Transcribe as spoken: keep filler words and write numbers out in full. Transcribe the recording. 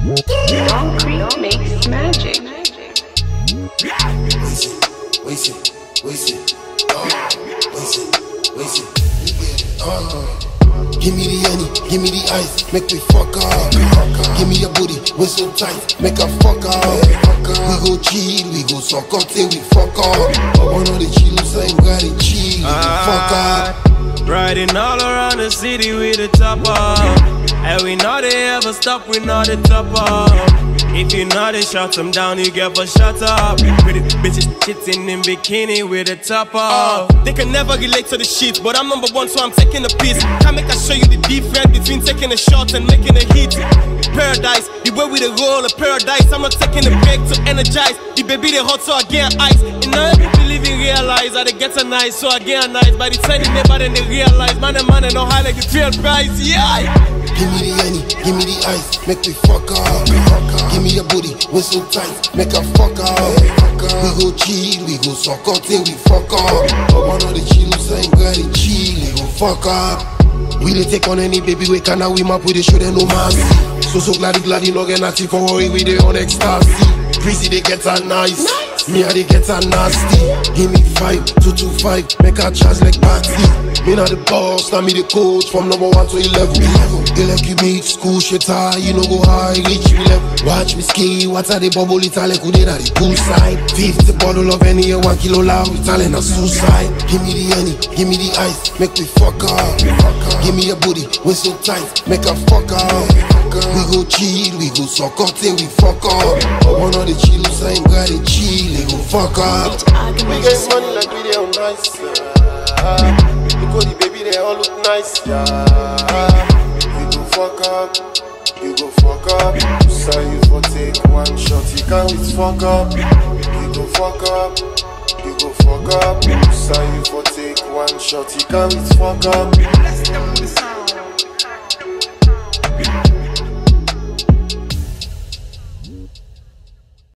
Concrete makes magic. Waste it, waste it, uh, waste it, waste it, uh. Give me the honey, give me the ice, make me fuck up. Give me your booty, we're so tight, make her fuck up. We go chill, we go suck up till we fuck up. One of the chill, same got it chill, fuck up. Riding all around the city with the top up. And we know they ever stop, we know the top up. If you know they shut them down, you get for shut up. Pretty bitches shitting in bikini with a top off. Uh, they can never relate to the shit, but I'm number one, so I'm taking a piece. Can't make I show you the difference between taking a shot and making a hit. Paradise, the way we the roll a paradise. I'm not taking a break to energize. The baby they hot, so I get ice. And now everybody living realize that they get a nice, so I get a nice. By the time they never then they realize, man and man and no high like the fair price, yeah. Give me the honey, give me the ice, make me fuck up. Give me your booty, we're so tight, make her fuck up. We go chill, we go suck up till we fuck up. One of the chillers ain't got it chill, we go fuck up. We didn't take on any baby, we can't we map with the show, no mercy. So so glad, glad you no get nothing for worry with the on ecstasy. Breezy they get her nice, me I they get her nasty. Give me five, two two five, make her charge like party. Me not the boss, now me the coach from number one to eleven. They like you make school shit high, you know go high, reach me level. Watch me ski, what are the bubble, it's like who did at the poolside. Fifty bottle of any one kilo loud, Italian a suicide. Give me the honey, give me the ice, make me fuck up. Give me your booty, we're so tight, make her fuck up. We go chill, we go suck up till we fuck up. One of the chillers ain't got it chill, they go fuck up. We get money like we dey on nice, yeah. Look at the baby, they all look nice, yeah. You go fuck up, you go fuck up. Say you for take one shot, you can't wait fuck up. You go fuck up, you go fuck up. Say you for take one shot, you can't wait fuck up.